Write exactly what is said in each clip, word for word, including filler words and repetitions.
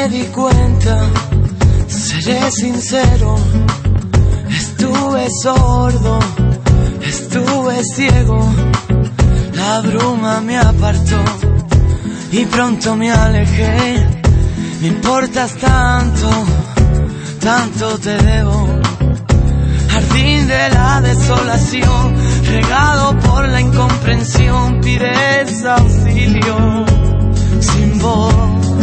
me di cuenta, seré sincero, estuve sordo, estuve ciego, la bruma me apartó y pronto me alejé. Me importas tanto, tanto te debo. Jardín de la desolación, regado por la incomprensión, pides auxilio sin voz.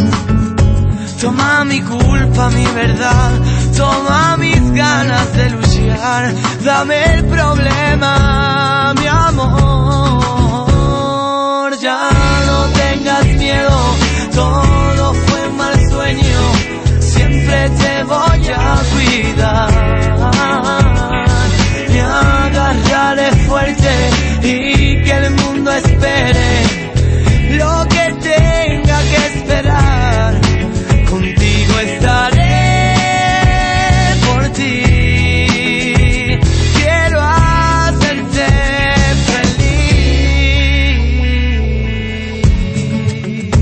Toma mi culpa, mi verdad, toma mis ganas de luchar, dame el problema, mi amor. Ya no tengas miedo, todo fue un mal sueño, siempre te voy a cuidar. Me agarraré fuerte y que el mundo espere lo que tenga que esperar. Contigo estaré por ti, quiero hacerte feliz.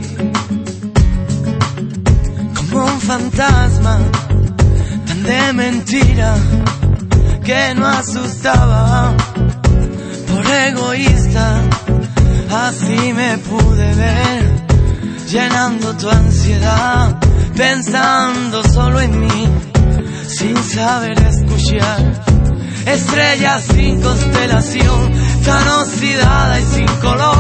Como un fantasma tan de mentira que no asustaba, por egoísta, así me pude ver, llenando tu ansiedad, pensando solo en mí, sin saber escuchar. Estrella sin constelación, tan oxidada y sin color.